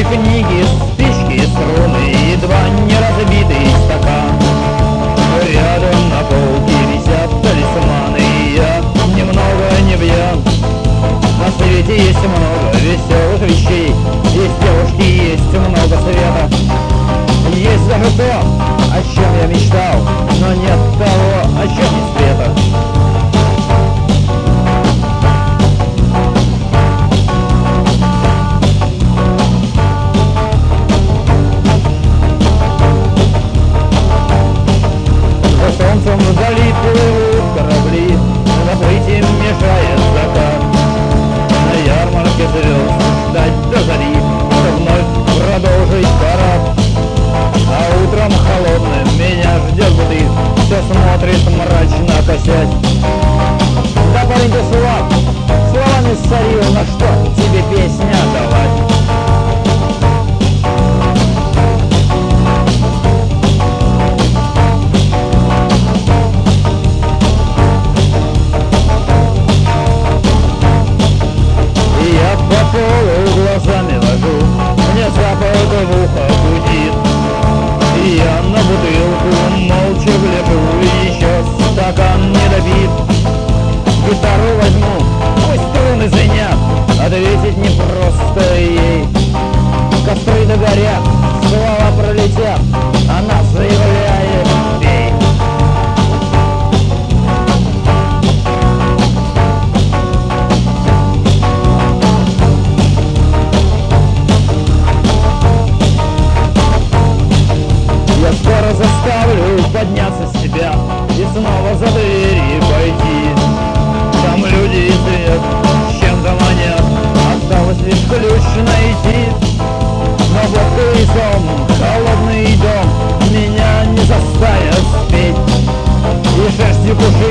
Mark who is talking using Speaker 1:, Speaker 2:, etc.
Speaker 1: книги, спички, струны и два неразбитых стакан. Рядом на полке висят талисманы, и я немного не пьян. На свете есть много веселых вещей, есть девушки, есть много света. Есть даже то, о чем я мечтал, но нет того, о чем не света. За солнцем вдали плывут корабли, заплыть им мешает закат. На ярмарке звезд ждать до зари, чтобы вновь продолжить парад. А утром холодным меня ждет будильник, все смотрит мрачно косясь. Да, парень, ты слаб, словами сорил, на что тебе песня давать? Я по полу глазами вожу, мне запах в ухо гудит. И я на бутылку молча гляжу, еще стакан не допит. Гитару возьму, пусть струны звенят, ответить непросто ей. Костры догорят, слова пролетят, она заявляет: пей. Я скоро заставлю подняться с тебя и снова за двери пойти. Там люди и свет с чем-то манят, осталось лишь ключ найти. Но водка и сон, холодный дом меня не заставят спеть, и шерстью пуши